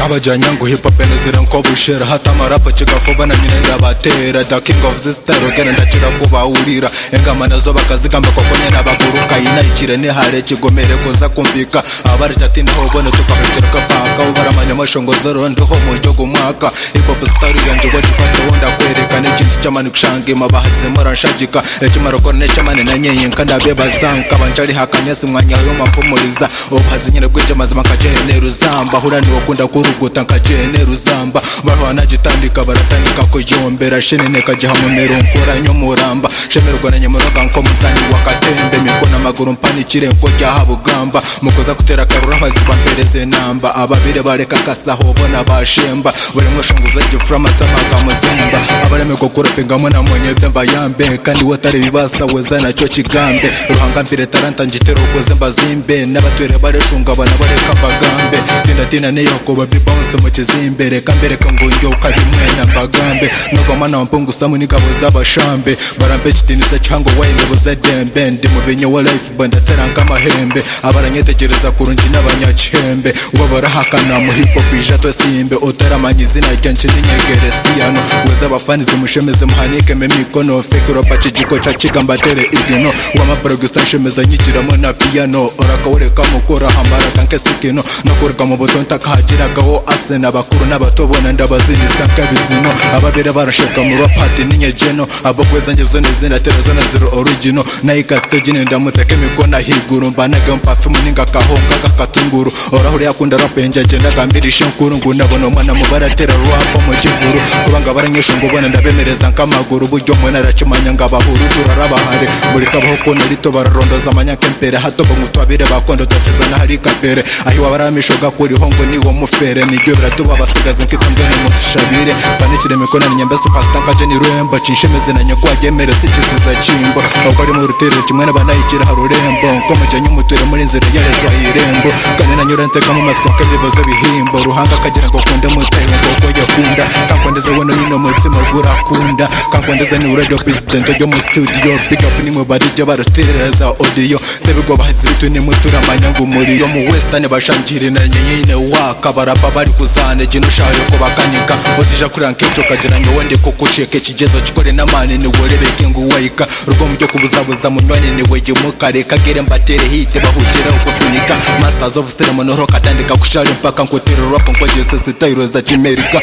abajanya ngo hip hop nezira nko bushera hata marapa kigafoba na nyine ndabatera the king of this style genda ndakira kubawurira engama nazo bakazigamba koko nyene abaguruka inayikire ne hare kigomere koza kumbika abarya ati naho bone tukabacira kapaka ubaramanya mashongozo rondo ho mu cyo gumwaka hip hop style yanje ngo tukatondda kwerekana ikintu cyamani kushange mabahatse morashagika ekimaro korne cyamani nanyenye nkanda bebazanka banjari hakanyasi mwanya yo mapumuriza obazi nyine kwije mazima kacene ruzamba hurani wakunda kuruguta kacene ruzamba barwana gitandika baratandika ko jombera shenene kajahamumero nkora nyomuramba shemerwa na nyemuroga nko muzani wakatembe mikona maguru mpanikire nko cyahabugamba mukoza kutera karura baziba mpereze namba ababire bareka kasaho bona bashemba bari mwashonguza giframa tamaka muzimba abareme kokura pengamo na mwenye demba yambe kandi watari bibasa weza na cyo kigambe ruhanga mbere taranta ngitero kozemba zimbe n'abatwere bareshunga bana bareka bagambe tina ne yakoba bibounce mu kizimbere kambere kangonjo ukabimwe na bagambe nogomana wampungu samu nikabo zabashambe barambe kitinisa cyango wayinde buzadembe ndi mu benye wa life banda teranga mahembe abaranyetekereza kurunji n'abanyachembe ngo barahakana mu hip hop ijato simbe otaramanyizi na cyanche n'inyegeresiano weza bafanize mushemeze muhanike memikono fake ropa kijiko cha chigambatere igeno wama production shemeza nyikiramo na piano orakawureka mukora hambara kanke sikino nokoreka mu botonta kahagiragaho asena bakuru n'abatobona ndabazinista kabizino ababere barashaka mu rapati ninyejeno abokweza ngezo nezina terezona zero original naika stage ndamuteke mikona higuru mbanaga perfume ninga kahonga kakatunguru orahuri yakunda rap enjagenda gambirishe nkuru ngunabona mwana mubaratera rap mu kivuru kubanga baranyesho ngo bona ndabemereza nkamaguru buryo mwana racimanya ngabahuru turarabahare muri kabaho ko narito bararondoza amanyake mpere hatobo mutwabire bakondo toceza na hari kapere ahi wabaramishoga kuri hongo niwo mufere nibyo biratuba basigaze nkitambene mutishabire banikire mikona nyembe superstar kaje ni remba cinshemeze na nyako agemere sikiziza chimbo abari mu rutere kimwe n'abanayikira harurembo komeje umutere muri nzira ya leta irembo kandi nanyurante kama masiko kabibaza bihimbo ruhanga kagira ngo kunde mutaye ngo yakunda kakwandeza wono yino mutima gurakunda kakwandeza ni radio president yo mu studio pick up ni mu badije barutereza audio tebego bahizi bitu ni mutura manyangu muri yo mu western bashanjire na nyenyine waka barapa bari kuzane gino shayo ko bakanika otija kuri ankecho kagira nyo wende ko kusheke kigezo kikore namane ni worebeke ngo wayika ruko mujyo kubuzabuza munwane ni weje mukare kagere mbatere hite bahugera ukusunika masters of ceremony ro katandika kushari mpaka nkotero rap ngo jese sitairo za America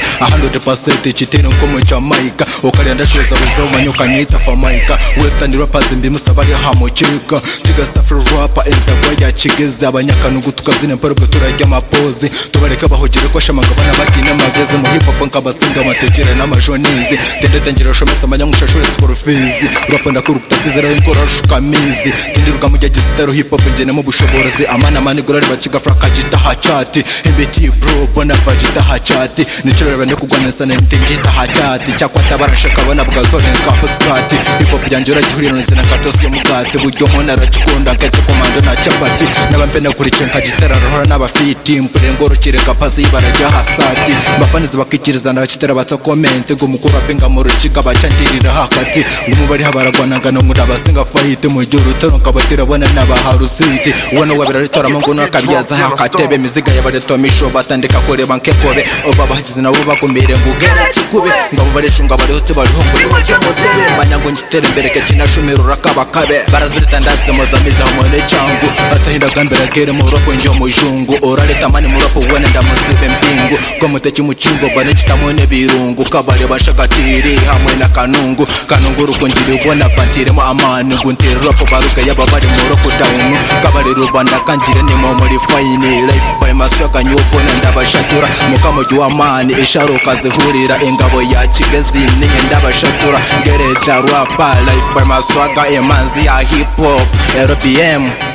100% chitero nko mu Jamaica okari ndashoza buzo manyoka nyita famaika western rappers mbimusabari hamocheka chiga stuff rapper enza bya chigeza abanyakanu gutukazine mparubwo turajya mapoze tubareka bahogere ko shamanga bana bakina mageze mu hip hop nkabasinga amatekere n'amajonizi tendetangira shomesa manyamushashore sport fees rapanda kuruptatizera inkora shukamizi tindiruka mu gistero hip hop ngene mu bushoborozi amana mani gorari baciga fraka jita hachati mbiti bro bona bajita hachati nichere bende kugwanesa n'intingita hachati cyakwata barashaka bana bwazole nkapo skati hip hop yanjura jurino nzina katosi mugati buryo mona rachikunda nkete komando na chapati nabampenda kuri chenka gitera rohora n'abafiti mpurengoro kireka pasi barajya hasati bafanize bakikiriza ndakitera bata comment ngo mukuru apenga mu rucika bacyandirira hakati ngo bari habaragwanaga no muri abasinga fight mu gihe rutaro kabatera bona n'abaharusiti ubona wabiraritora ngo nakabyaza hakatebe miziga yabareto misho batandika kore bankekobe oba bahize nabo bakomere ngugera kikube ngabo bareshunga bari hote bari hongo ni wajya motebe banyango ngitere mbere ke kinashumiro rakabakabe barazirita ndase mozamiza hamwe cyangu atahinda gambera gere mu ropo njyo mu jungu orale tamani mu ropo wene ndamusibe mpingu komuteki mu cingo bane kitamone birungu kabale bashakatiri hamwe na kanungu ruko njiri ubona pantire mu amani guntira ropo baruka yababari mu ropo down kabale rubanda kanjire ni mu muri fine life by maswaka nyubona ndabashatura mukamo jwa amani isharuka zihurira engabo ya kigezi ninye ndabashatura gereta rapa life by maswaka emanzi ya hip hop RPM